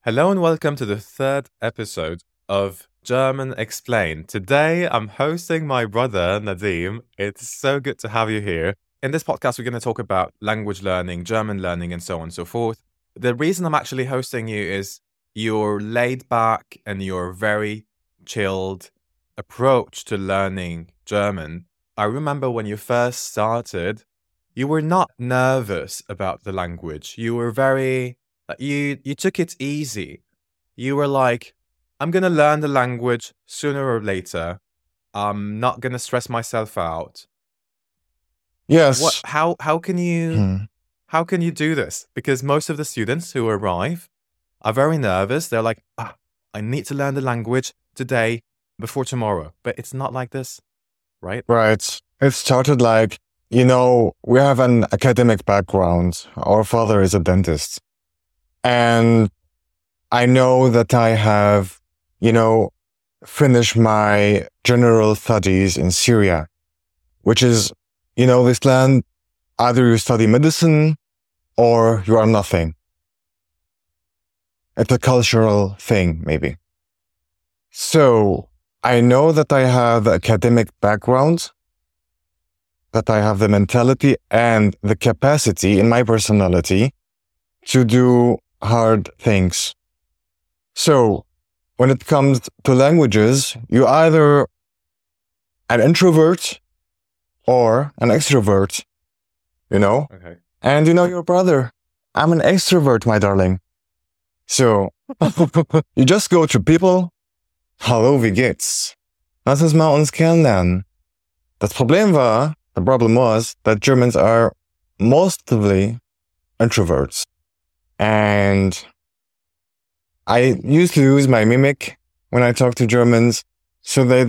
Hello and welcome to the third episode of German Explained. Today I'm hosting my brother Nadim. It's so good to have you here. In this podcast, we're going to talk about language learning, German learning, and so on and so forth. The reason I'm actually hosting you is your laid back and your very chilled approach to learning German. I remember when you first started, you were not nervous about the language. You were very you took it easy. You were like, I'm gonna learn the language sooner or later. I'm not gonna stress myself out. Yes. How can you do this? Because most of the students who arrive are very nervous. They're like, I need to learn the language today before tomorrow. But it's not like this, right? Right. It started like, we have an academic background. Our father is a dentist. And I know that I have, finished my general studies in Syria, which is, this land, either you study medicine or you are nothing. It's a cultural thing, maybe. So I know that I have the academic background, that I have the mentality and the capacity in my personality to do hard things. So when it comes to languages, you're either an introvert or an extrovert, Okay. And your brother, I'm an extrovert, my darling. So you just go to people, hallo, wie geht's? Lass uns mal uns kennenlernen. The problem was that Germans are mostly introverts. And I used to use my mimic when I talk to Germans, so they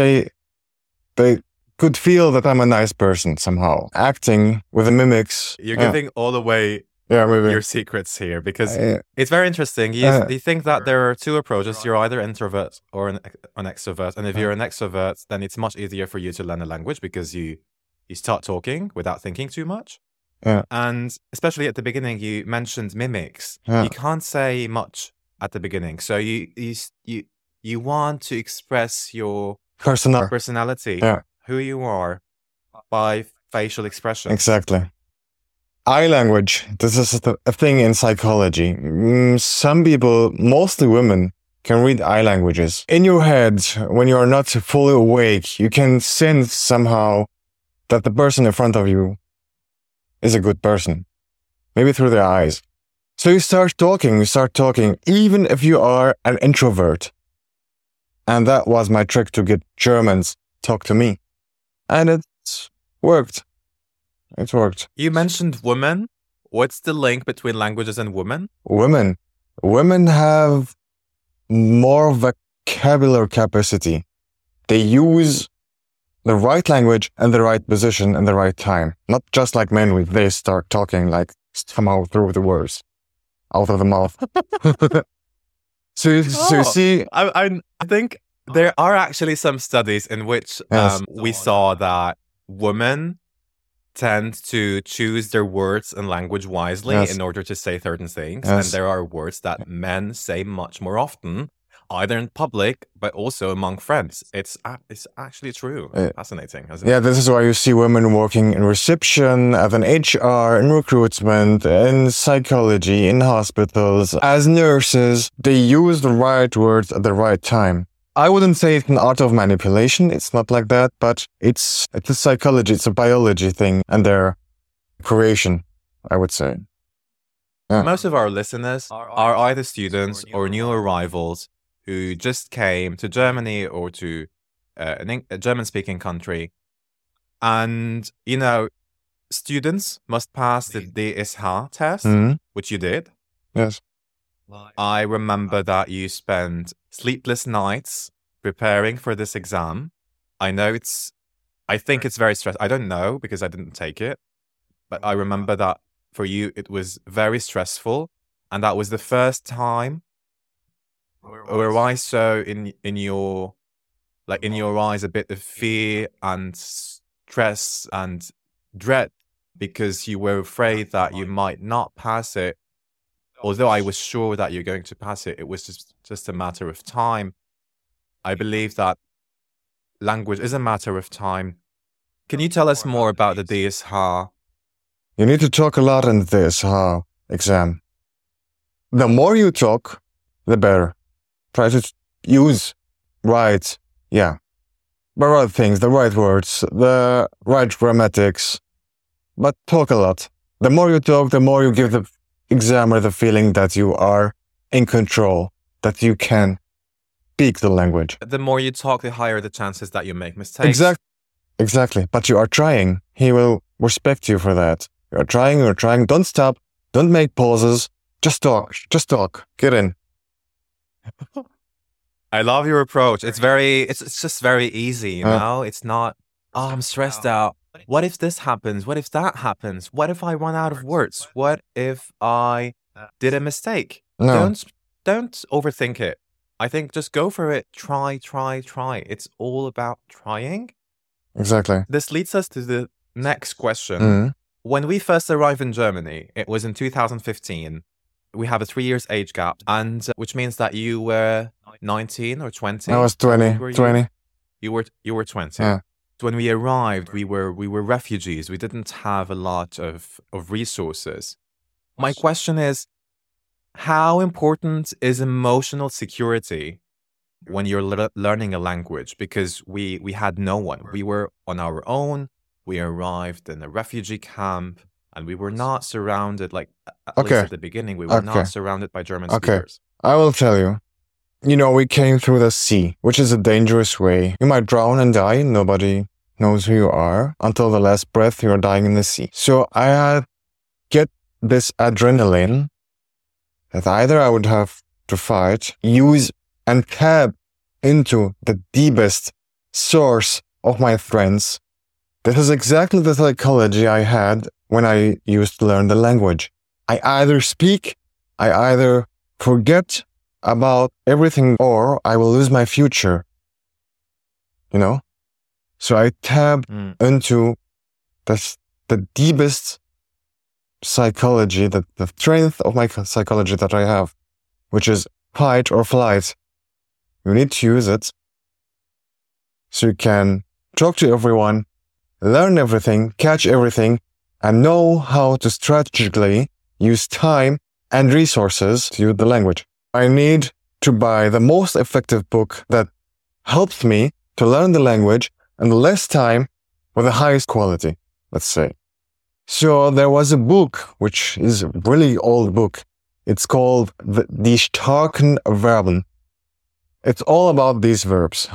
could feel that I'm a nice person somehow. Acting with the mimics. You're giving all away maybe. your secrets here because it's very interesting. You think that there are two approaches. You're either introvert or an extrovert. And if you're an extrovert, then it's much easier for you to learn a language because you start talking without thinking too much. And especially at the beginning, you mentioned mimics. You can't say much at the beginning. So you want to express your personality, who you are, by facial expression. Exactly. Eye language. This is a thing in psychology. Some people, mostly women, can read eye languages. In your head, when you are not fully awake, you can sense somehow that the person in front of you is a good person. Maybe through their eyes. So you start talking, even if you are an introvert. And that was my trick to get Germans talk to me. And it worked. It worked. You mentioned women. What's the link between languages and women? Women have more vocabulary capacity. They use the right language and the right position and the right time. Not just like men, they start talking like somehow through the words out of the mouth. So you see, I think there are actually some studies in which we saw that women tend to choose their words and language wisely in order to say certain things. And there are words that men say much more often, either in public, but also among friends. It's actually true. Fascinating, isn't it? This is why you see women working in reception, as an HR, in recruitment, in psychology, in hospitals, as nurses. They use the right words at the right time. I wouldn't say it's an art of manipulation. It's not like that, but it's a psychology, it's a biology thing, and their creation, I would say. Most of our listeners are either students or new arrivals who just came to Germany or to a German-speaking country. And, students must pass the DSH test, which you did. Yes. I remember that you spent sleepless nights preparing for this exam. I think it's very stressful. I don't know because I didn't take it. But I remember that for you, it was very stressful. And that was the first time where I saw in your eyes a bit of fear and stress and dread because you were afraid that you might not pass it although I was sure that you're going to pass it, it was just a matter of time. I believe that language is a matter of time. Can you tell us more about the DSH? You need to talk a lot in the DSH exam. The more you talk, the better. Try to use the right things, the right words, the right grammatics, but talk a lot. The more you talk, the more you give the examiner the feeling that you are in control, that you can speak the language. The more you talk, the higher the chances that you make mistakes. Exactly. But you are trying. He will respect you for that. You're trying. Don't stop. Don't make pauses. Just talk. Get in. I love your approach. It's just very easy, you know? It's not, oh, I'm stressed out. What if this happens? What if that happens? What if I run out of words? What if I did a mistake? No. Don't overthink it. I think just go for it. Try. It's all about trying. Exactly. This leads us to the next question. Mm-hmm. When we first arrived in Germany, it was in 2015. We have a 3 years age gap, and which means that you were 19 or 20. I was 20. 20. You were 20. Yeah. When we arrived, we were refugees. We didn't have a lot of resources. My question is, how important is emotional security when you're learning a language? Because we had no one. We were on our own. We arrived in a refugee camp, and we were not surrounded, like, at least at the beginning, we were not surrounded by German speakers. I will tell you. You know, we came through the sea, which is a dangerous way. You might drown and die. Nobody knows who you are. Until the last breath, you're dying in the sea. So I had get this adrenaline that either I would have to fight, use, and tap into the deepest source of my strengths. This is exactly the psychology I had when I used to learn the language. I either speak, I either forget about everything, or I will lose my future. You know? So I tap into the deepest psychology, the strength of my psychology that I have, which is fight or flight. You need to use it so you can talk to everyone, learn everything, catch everything, and know how to strategically use time and resources to use the language. I need to buy the most effective book that helps me to learn the language in less time with the highest quality, let's say. So there was a book, which is a really old book. It's called Die starken Verben. It's all about these verbs,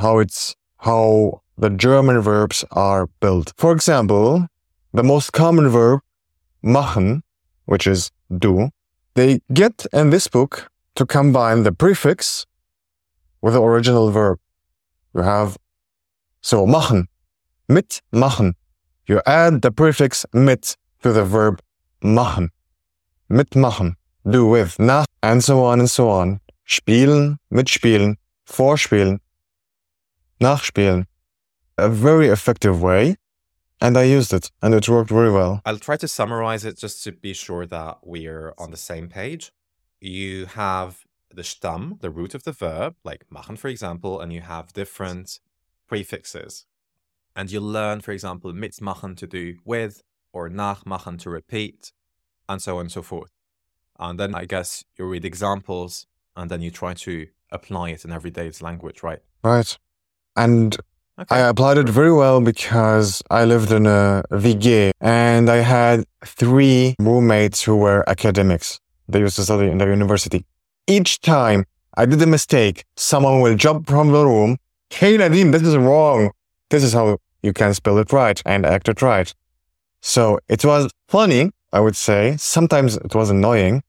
how the German verbs are built. For example, the most common verb, machen, which is do, they get in this book to combine the prefix with the original verb. You have, so machen, mit machen. You add the prefix mit to the verb machen. Mitmachen, do with, nach, and so on and so on. Spielen, mitspielen, vorspielen, nachspielen. A very effective way, and I used it, and it worked very well. I'll try to summarize it just to be sure that we're on the same page. You have the Stamm, the root of the verb, like machen, for example, and you have different prefixes. And you learn, for example, mitmachen to do with, or nachmachen to repeat, and so on and so forth. And then I guess you read examples, and then you try to apply it in everyday language, right? Right. And I applied it very well because I lived in a WG, and I had 3 roommates who were academics. They used to study in the university. Each time I did a mistake, someone will jump from the room. Hey, Nadim, this is wrong. This is how you can spell it right and act it right. So it was funny, I would say. Sometimes it was annoying.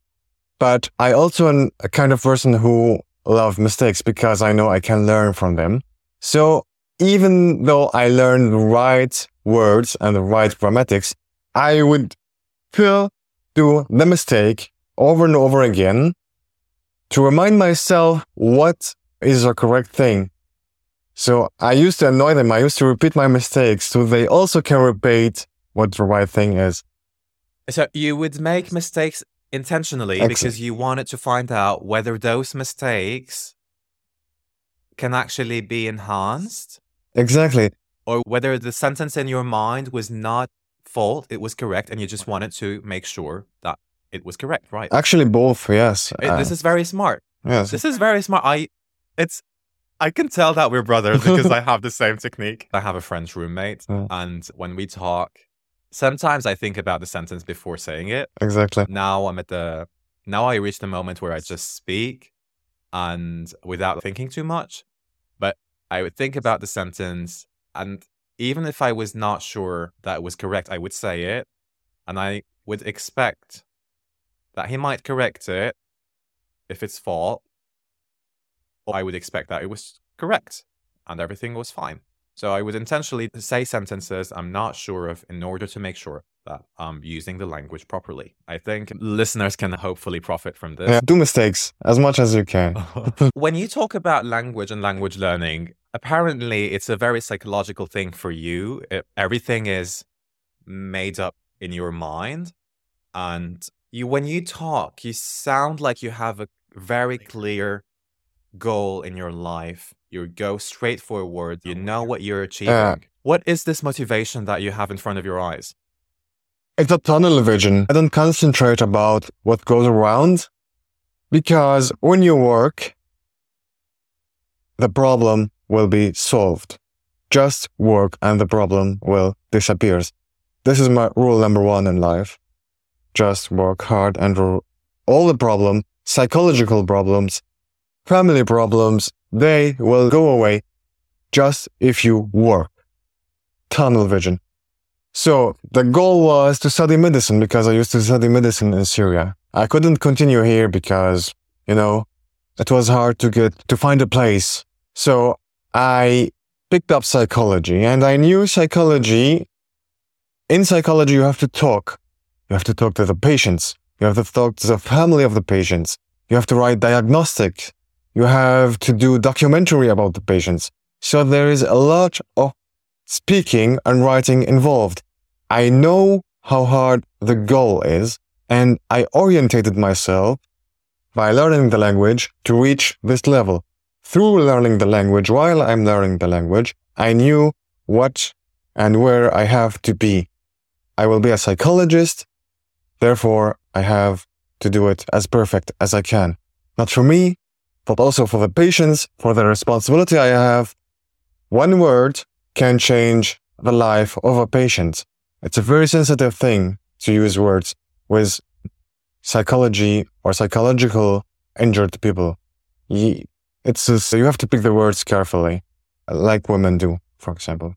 But I also am a kind of person who loves mistakes because I know I can learn from them. So even though I learned the right words and the right grammatics, I would still do the mistake over and over again to remind myself what is the correct thing. So I used to annoy them. I used to repeat my mistakes so they also can repeat what the right thing is. So you would make mistakes intentionally Ex- because you wanted to find out whether those mistakes can actually be enhanced, exactly. or whether the sentence in your mind was not fault, it was correct, and you just wanted to make sure that it was correct, right? Actually, both. Yes. This is very smart. Yes. This is very smart. I can tell that we're brothers because I have the same technique. I have a French roommate, Yeah. and when we talk, sometimes I think about the sentence before saying it. Exactly. Now I reach the moment where I just speak and without thinking too much. But I would think about the sentence, and even if I was not sure that it was correct, I would say it, and I would expect that he might correct it if it's fault, or I would expect that it was correct and everything was fine. So I would intentionally say sentences I'm not sure of in order to make sure that I'm using the language properly. I think listeners can hopefully profit from this. Yeah. Do mistakes as much as you can. When you talk about language and language learning, apparently it's a very psychological thing for you. Everything is made up in your mind. And when you talk, you sound like you have a very clear goal in your life. You go straight forward. You know what you're achieving. What is this motivation that you have in front of your eyes? It's a tunnel vision. I don't concentrate about what goes around because when you work, the problem will be solved. Just work and the problem will disappear. This is my rule number 1 in life. Just work hard and all the problem, psychological problems, family problems, they will go away just if you work. Tunnel vision. So the goal was to study medicine because I used to study medicine in Syria. I couldn't continue here because, it was hard to find a place. So I picked up psychology and I knew psychology. In psychology, you have to talk. You have to talk to the patients. You have to talk to the family of the patients. You have to write diagnostics. You have to do documentary about the patients. So there is a lot of speaking and writing involved. I know how hard the goal is, and I orientated myself by learning the language to reach this level. Through learning the language, while I'm learning the language, I knew what and where I have to be. I will be a psychologist, therefore I have to do it as perfect as I can. Not for me, but also for the patients, for the responsibility I have. One word can change the life of a patient. It's a very sensitive thing to use words with psychology or psychological injured people. You have to pick the words carefully, like women do, for example.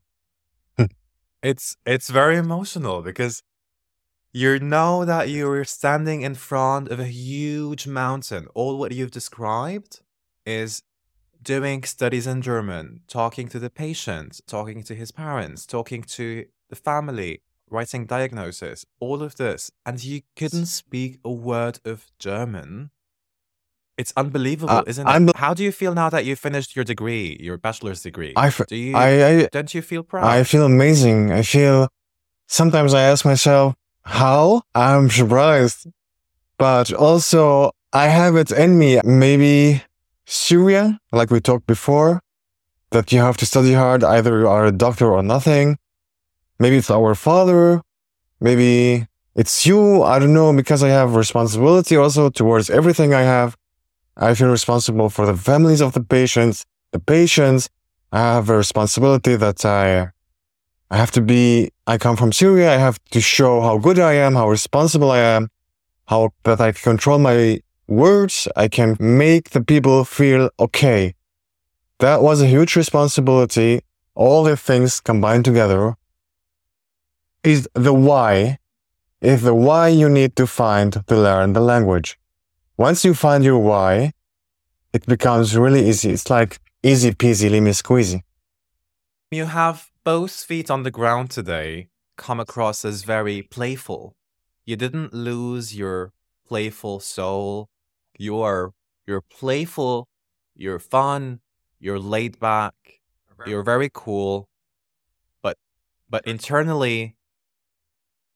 It's very emotional because you know that you're standing in front of a huge mountain. All what you've described is doing studies in German, talking to the patient, talking to his parents, talking to the family, writing diagnosis, all of this, and you couldn't speak a word of German. It's unbelievable, isn't it? How do you feel now that you finished your degree, your bachelor's degree? Don't you feel proud? I feel amazing. Sometimes I ask myself, how? I'm surprised. But also, I have it in me. Maybe Syria, like we talked before, that you have to study hard. Either you are a doctor or nothing. Maybe it's our father. Maybe it's you. I don't know, because I have responsibility also towards everything I have. I feel responsible for the families of the patients. I have a responsibility that I come from Syria. I have to show how good I am, how responsible I am, that I control my words. I can make the people feel okay. That was a huge responsibility. All the things combined together is the why. Is the why you need to find to learn the language. Once you find your why, it becomes really easy. It's like easy peasy lemon squeezy. You have both feet on the ground today come across as very playful. You didn't lose your playful soul. You're playful, you're fun, you're laid back, you're very cool. But internally,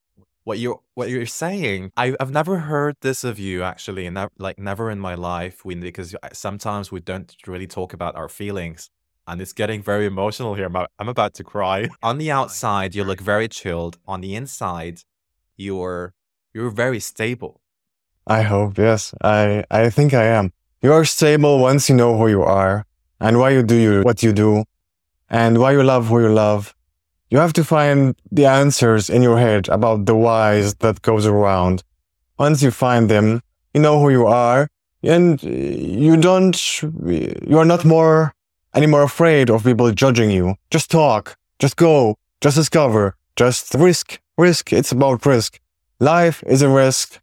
what you're saying. I've never heard this of you actually, and never in my life. Because sometimes we don't really talk about our feelings, and it's getting very emotional here. I'm about to cry. On the outside, you look very chilled. On the inside, you're very stable. I hope, yes. I think I am. You are stable once you know who you are and why you do what you do and why you love who you love. You have to find the answers in your head about the whys that goes around. Once you find them, you know who you are, and you are not anymore afraid of people judging you. Just talk, just go, just discover, just risk. It's about risk. Life is a risk.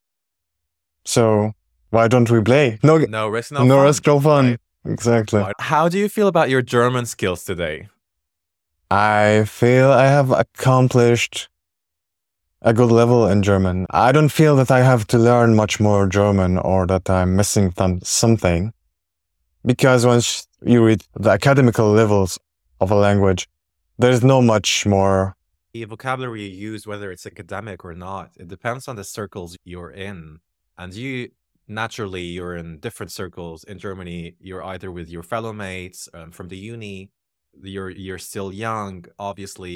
So why don't we play? No risk, no fun. Risk, no fun. Right? Exactly. How do you feel about your German skills today? I feel I have accomplished a good level in German. I don't feel that I have to learn much more German or that I'm missing something. Because once you read the academical levels of a language, there's no much more. The vocabulary you use, whether it's academic or not, it depends on the circles you're in. And you're in different circles in Germany. You're either with your fellow mates from the uni. You're still young. Obviously,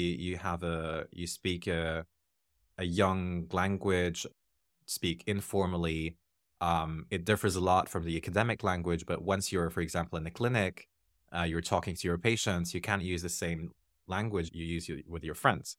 you speak a young language, speak informally. It differs a lot from the academic language, but once you're, for example, in a clinic, you're talking to your patients, you can't use the same language you use with your friends.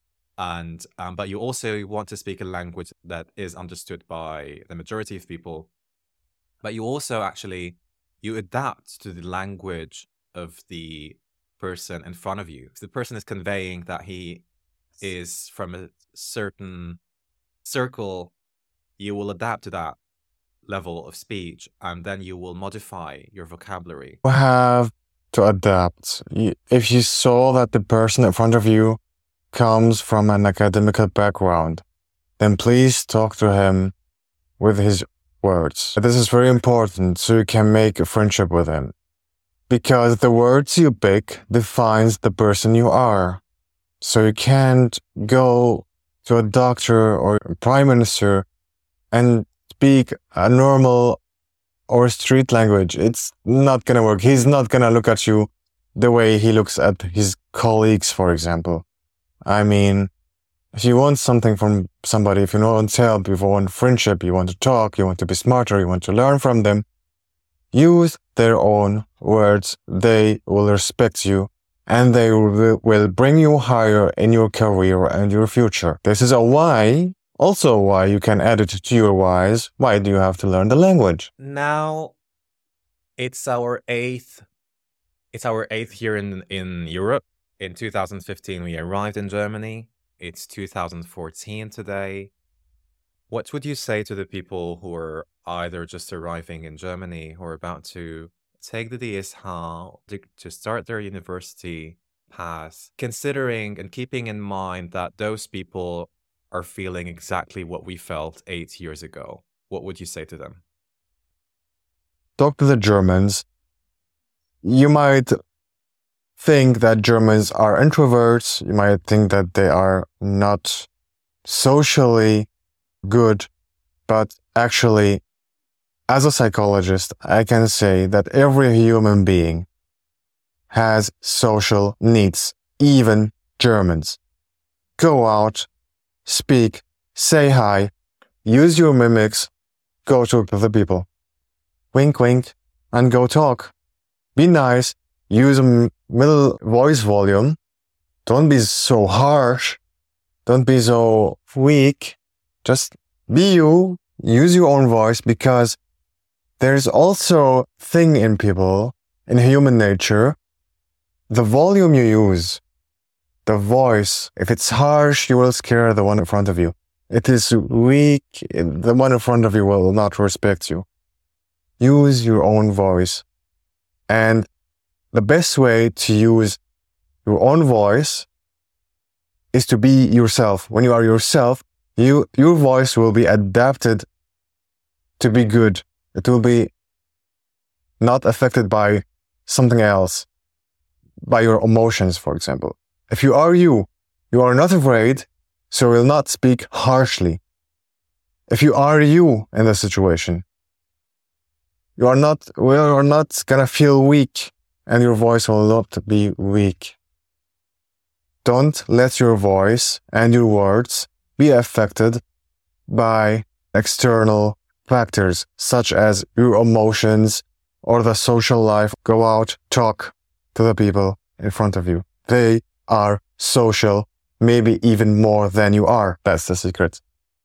And but you also want to speak a language that is understood by the majority of people. But you also you adapt to the language of the person in front of you. If the person is conveying that he is from a certain circle, you will adapt to that level of speech, and then you will modify your vocabulary. You have to adapt. If you saw that the person in front of you comes from an academical background, then please talk to him with his words. This is very important so you can make a friendship with him. Because the words you pick defines the person you are. So you can't go to a doctor or a prime minister and speak a normal or street language. It's not gonna work. He's not gonna look at you the way he looks at his colleagues, for example. I mean, if you want something from somebody, if you want help, if you want friendship, you want to talk, you want to be smarter, you want to learn from them, use their own words. They will respect you and they will bring you higher in your career and your future. This is a why. Also why you can add it to your whys. Why do you have to learn the language? Now, it's our eighth year in Europe. In 2015, we arrived in Germany. It's 2014 today. What would you say to the people who are either just arriving in Germany or about to take the DSH to start their university path, considering and keeping in mind that those people are feeling exactly what we felt 8 years ago? What would you say to them? Talk to the Germans. You might think that Germans are introverts. You might think that they are not socially good, but actually, as a psychologist, I can say that every human being has social needs, even Germans. Go out, speak, say hi, use your mimics, go talk to the people. Wink, wink, and go talk. Be nice, use a middle voice volume. Don't be so harsh. Don't be so weak. Just be you. Use your own voice, because there's also a thing in people, in human nature, the volume you use, the voice. If it's harsh, you will scare the one in front of you. It is weak, the one in front of you will not respect you. Use your own voice. And the best way to use your own voice is to be yourself. When you are yourself, your voice will be adapted to be good. It will be not affected by something else, by your emotions, for example. If you are you are not afraid, So you will not speak harshly. If you are you in the situation, you are not gonna feel weak, and your voice will not be weak. Don't let your voice and your words be affected by external factors such as your emotions or the social life. Go out, talk to the people in front of you. They are social, maybe even more than you are. That's the secret.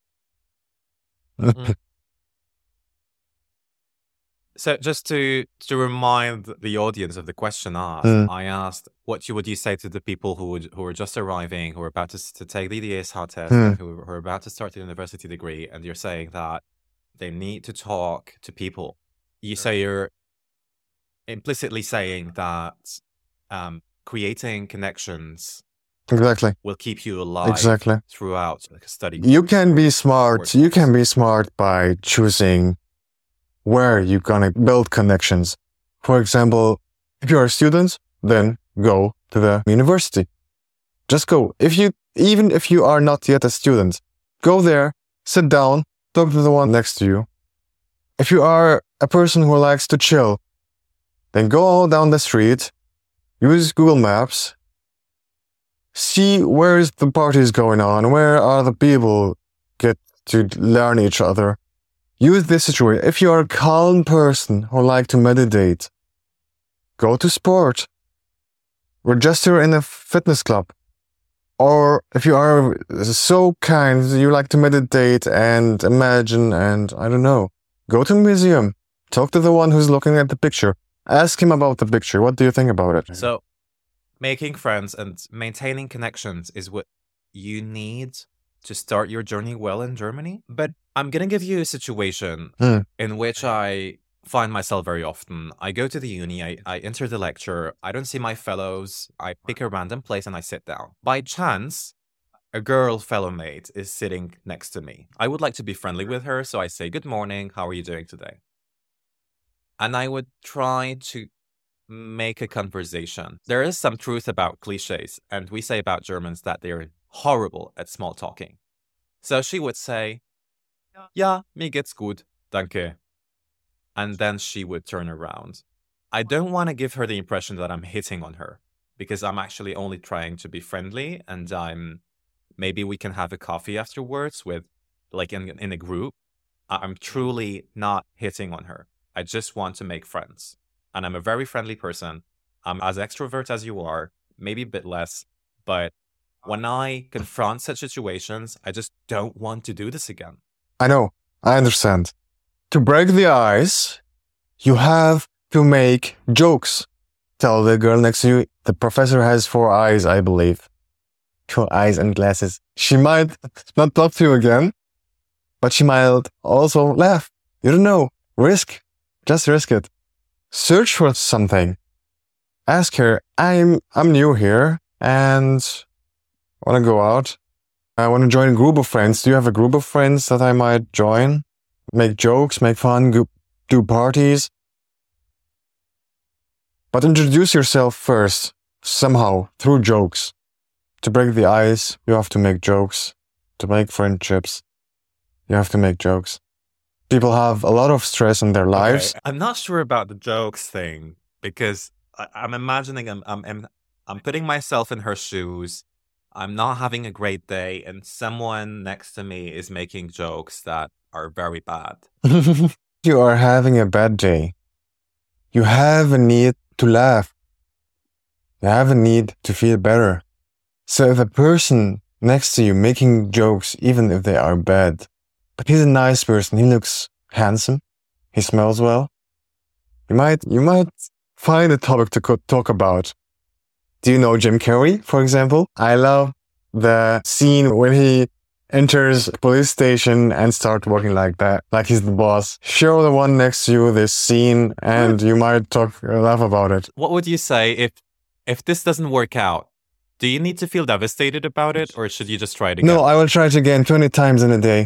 So just to remind the audience of the question asked, I asked, what would you say to the people who are just arriving, who are about to take the DSH test, and who are about to start the university degree, and you're saying that they need to talk to people. You say you're implicitly saying that creating connections Exactly will keep you alive throughout like a study. You can be smart. You can be smart by choosing where you're gonna build connections. For example, if you're a student, then go to the university. Just go. Even if you are not yet a student, go there, sit down, talk to the one next to you. If you are a person who likes to chill, then go all down the street, use Google Maps, see where is the parties going on, where are the people get to learn each other. Use this situation. If you are a calm person who like to meditate, go to sport. Register in a fitness club. Or if you are so kind, you like to meditate and imagine and, I don't know, go to a museum. Talk to the one who's looking at the picture. Ask him about the picture. What do you think about it? So, making friends and maintaining connections is what you need to start your journey well in Germany. But I'm going to give you a situation in which I find myself very often. I go to the uni, I enter the lecture, I don't see my fellows, I pick a random place and I sit down. By chance, a girl fellow mate is sitting next to me. I would like to be friendly with her, so I say, "Good morning, how are you doing today?" And I would try to make a conversation. There is some truth about cliches, and we say about Germans that they're horrible at small talking. So she would say, "Ja, mir geht's gut, danke." And then she would turn around. I don't want to give her the impression that I'm hitting on her, because I'm actually only trying to be friendly, and maybe we can have a coffee afterwards with, like in a group. I'm truly not hitting on her. I just want to make friends. And I'm a very friendly person. I'm as extrovert as you are, maybe a bit less. But when I confront such situations, I just don't want to do this again. I know. I understand. To break the ice, you have to make jokes. Tell the girl next to you, the professor has 4 eyes, I believe. 4 eyes and glasses. She might not talk to you again, but she might also laugh. You don't know. Risk. Just risk it. Search for something. Ask her, I'm new here and want to go out. I want to join a group of friends. Do you have a group of friends that I might join? Make jokes, make fun, do parties. But introduce yourself first, somehow, through jokes. To break the ice, you have to make jokes. To make friendships, you have to make jokes. People have a lot of stress in their lives. Okay. I'm not sure about the jokes thing, because I'm imagining I'm putting myself in her shoes. I'm not having a great day, and someone next to me is making jokes that are very bad. You are having a bad day. You have a need to laugh. You have a need to feel better. So if a person next to you making jokes, even if they are bad, but he's a nice person, he looks handsome, he smells well, you might find a topic to talk about. Do you know Jim Carrey, for example? I love the scene when he enters a police station and start walking like that, like he's the boss. Show the one next to you this scene and you might laugh about it. What would you say if this doesn't work out? Do you need to feel devastated about it, or should you just try it again? No, I will try it again 20 times in a day.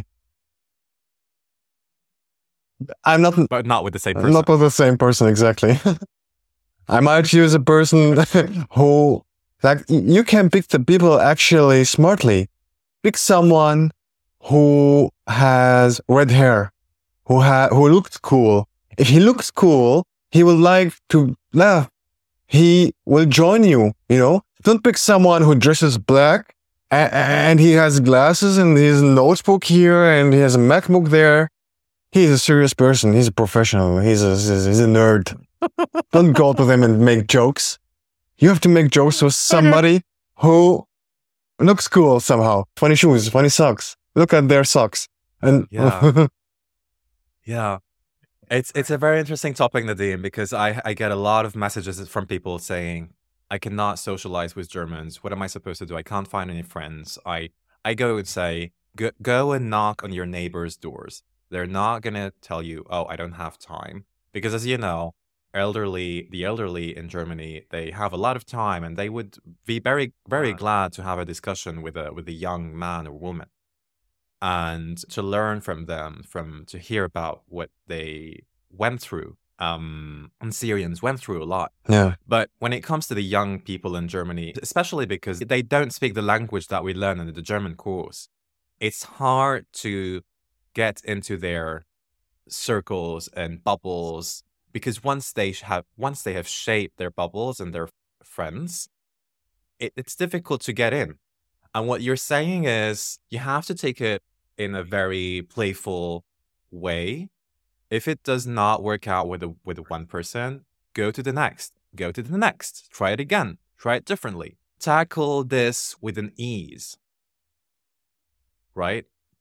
But not with the same person. Not with the same person, exactly. I might use a person who, like, you can pick the people actually smartly. Pick someone who has red hair, who looks cool. If he looks cool, he will like to laugh. He will join you, you know? Don't pick someone who dresses black and he has glasses and his notebook here and he has a MacBook there. He's a serious person. He's a professional. He's a nerd. Don't go to them and make jokes. You have to make jokes with somebody who looks cool somehow. Funny shoes, funny socks. Look at their socks. And yeah. Yeah. It's a very interesting topic, Nadim, because I get a lot of messages from people saying, I cannot socialize with Germans. What am I supposed to do? I can't find any friends. I go and say, go and knock on your neighbors' doors. They're not going to tell you, oh, I don't have time. Because as you know, the elderly in Germany, they have a lot of time and they would be very, very glad to have a discussion with a young man or woman and to learn from them, to hear about what they went through. And Syrians went through a lot. yeah, But when it comes to the young people in Germany, especially because they don't speak the language that we learn in the German course, it's hard to get into their circles and bubbles because once they have shaped their bubbles and their friends, it's difficult to get in. And what you're saying is you have to take it in a very playful way. If it does not work out with one person, go to the next. Go to the next. Try it again. Try it differently. Tackle this with an ease. Right?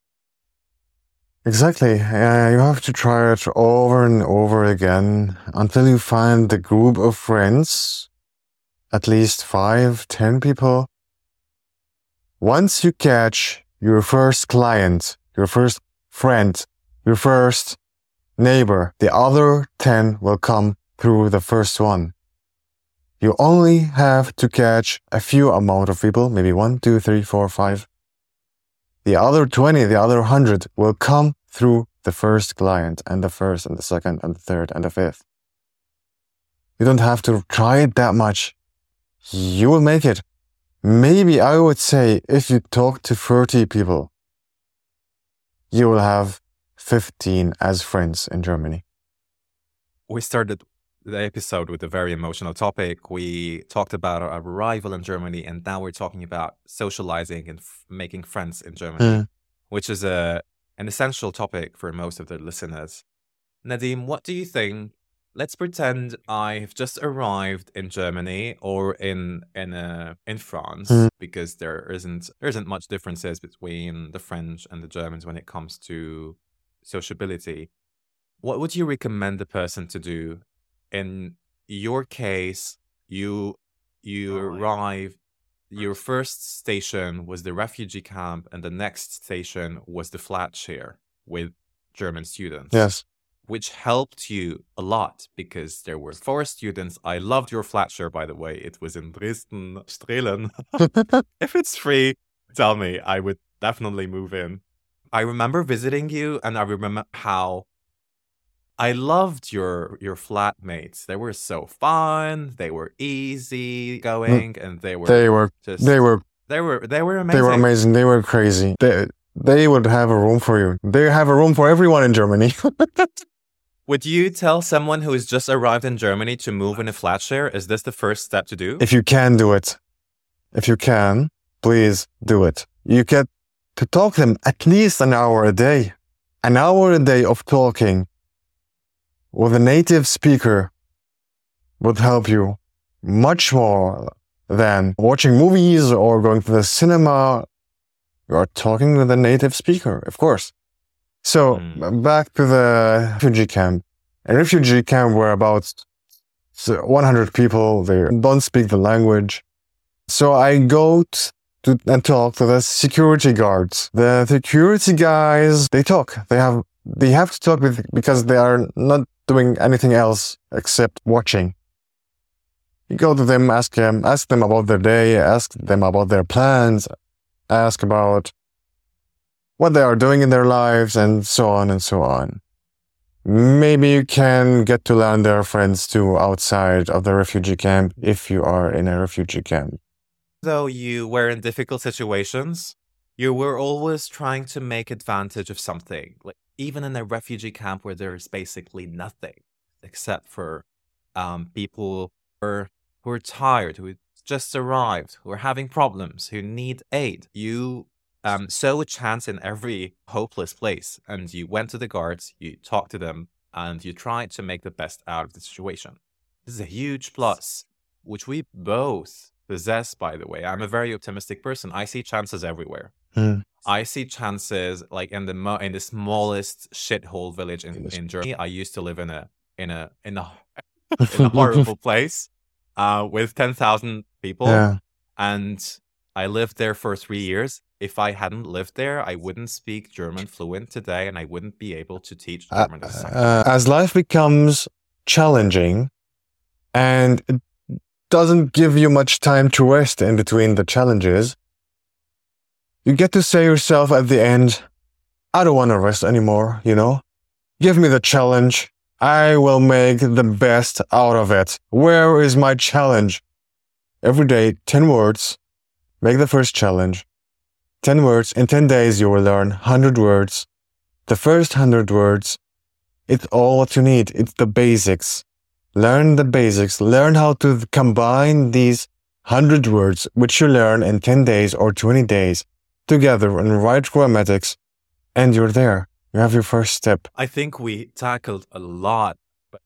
exactly. You have to try it over and over again until you find the group of friends, at least 5, 10 people. Once you catch your first client, your first friend, your first neighbor, the other 10 will come through the first one. You only have to catch a few amount of people, maybe 1, 2, 3, 4, 5. The other 20, the other 100 will come through the first client and the first and the second and the third and the fifth. You don't have to try it that much. You will make it. Maybe I would say if you talk to 30 people, you will have 15 as friends in Germany. We started the episode with a very emotional topic. We talked about our arrival in Germany, and now we're talking about socializing and making friends in Germany, which is an essential topic for most of the listeners. Nadim, what do you think? Let's pretend I've just arrived in Germany or in France, because there isn't much differences between the French and the Germans when it comes to sociability. What would you recommend the person to do? In your case, you arrived. Your first station was the refugee camp, and the next station was the flat share with German students. Yes. Which helped you a lot because there were 4 students. I loved your flat share, by the way. It was in Dresden, Strehlen. If it's free, tell me. I would definitely move in. I remember visiting you, and I remember how I loved your flatmates. They were so fun. They were easy going, and they were amazing. They were amazing. They were crazy. They would have a room for you. They have a room for everyone in Germany. Would you tell someone who has just arrived in Germany to move in a flat share? Is this the first step to do? If you can do it. If you can, please do it. You get to talk to them at least an hour a day. An hour a day of talking with a native speaker would help you much more than watching movies or going to the cinema. You are talking with a native speaker, of course. So back to the refugee camp. A refugee camp where about 100 people, they don't speak the language. So I go and talk to the security guards. The security guys, they talk. They have to talk because they are not doing anything else except watching. You go to them, ask them about their day, ask them about their plans, ask about what they are doing in their lives, and so on and so on. Maybe you can get to learn their friends too outside of the refugee camp if you are in a refugee camp. Though you were in difficult situations, You were always trying to make advantage of something, like even in a refugee camp where there's basically nothing except for people who are tired, who just arrived, who are having problems, who need aid. You saw a chance in every hopeless place, and you went to the guards, you talked to them, and you tried to make the best out of the situation. This is a huge plus, which we both possess, by the way. I'm a very optimistic person. I see chances everywhere. Hmm. I see chances like in the smallest shithole village in Germany. I used to live in a in a horrible place with 10,000 people, Yeah. and I lived there for 3 years. If I hadn't lived there, I wouldn't speak German fluent today, and I wouldn't be able to teach German as a second language. As life becomes challenging and it doesn't give you much time to rest in between the challenges, you get to say yourself at the end, I don't want to rest anymore, you know? Give me the challenge. I will make the best out of it. Where is my challenge? Every day, 10 words. Make the first challenge. 10 words. In 10 days, you will learn 100 words. The first 100 words, it's all what you need. It's the basics. Learn the basics. Learn how to combine these 100 words, which you learn in 10 days or 20 days, together and write grammatics, and you're there. You have your first step. I think we tackled a lot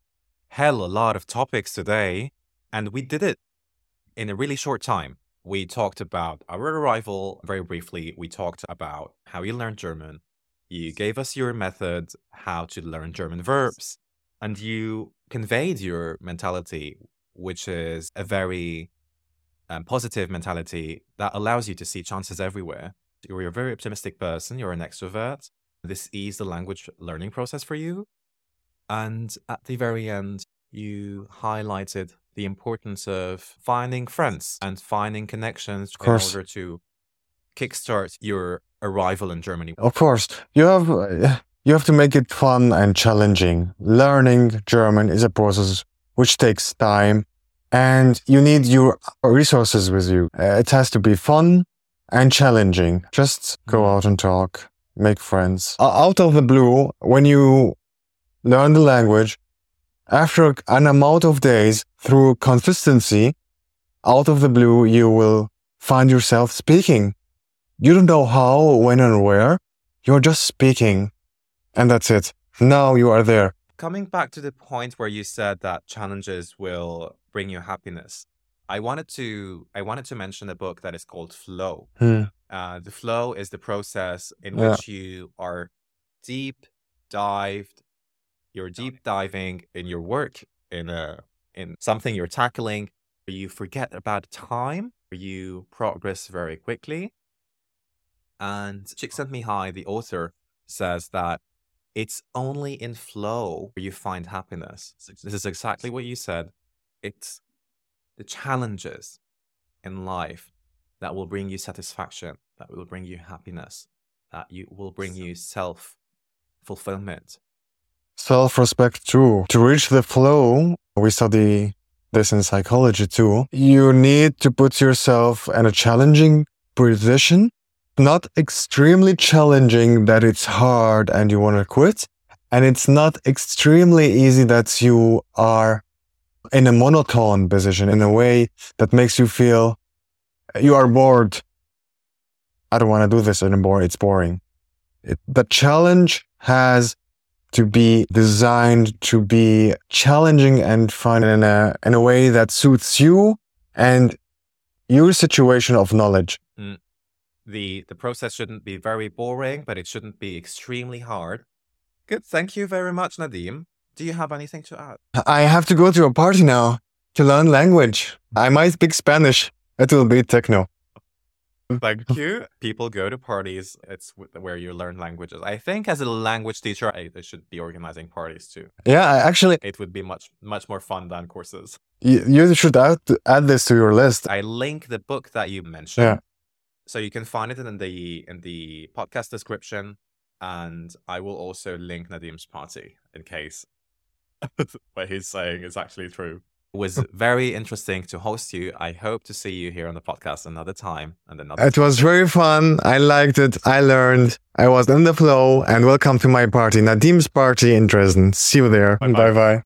of topics today, and we did it in a really short time. We talked about our arrival very briefly. We talked about how you learned German. You gave us your method, how to learn German verbs, and you conveyed your mentality, which is a very positive mentality that allows you to see chances everywhere. You're a very optimistic person. You're an extrovert. This eased the language learning process for you. And at the very end, you highlighted the importance of finding friends and finding connections in order to kickstart your arrival in Germany. Of course, you have to make it fun and challenging. Learning German is a process which takes time, and you need your resources with you. It has to be fun and challenging. Just go out and talk, make friends. Out of the blue, when you learn the language, after an amount of days, through consistency, out of the blue, you will find yourself speaking. You don't know how, when, and where. You're just speaking. And that's it. Now you are there. Coming back to the point where you said that challenges will bring you happiness, I wanted to mention a book that is called Flow. The flow is the process in which you are you're deep diving in your work, in something you're tackling, where you forget about time, where you progress very quickly. And Csikszentmihalyi, the author, says that it's only in flow where you find happiness. This is exactly what you said. It's the challenges in life that will bring you satisfaction, that will bring you happiness, that will bring you self-fulfillment. Self-respect too. To reach the flow, we study this in psychology too. You need to put yourself in a challenging position, not extremely challenging that it's hard and you want to quit. And it's not extremely easy that you are in a monotone position, in a way that makes you feel you are bored. I don't want to do this anymore. It's boring. The challenge has to be designed to be challenging and fun in a way that suits you and your situation of knowledge. The process shouldn't be very boring, but it shouldn't be extremely hard. Good. Thank you very much, Nadim. Do you have anything to add? I have to go to a party now to learn language. I might speak Spanish. It will be techno. Thank you. People go to parties. It's where you learn languages. I think as a language teacher, I should be organizing parties too. Yeah, actually, it would be much more fun than courses. You should add this to your list. I link the book that you mentioned. Yeah. So you can find it in the podcast description, and I will also link Nadim's party in case what he's saying is actually true. It was very interesting to host you. I hope to see you here on the podcast another time and another It was very fun. I liked it. I learned. I was in the flow. And welcome to my party, Nadim's party in Dresden. See you there. Bye-bye. Bye-bye.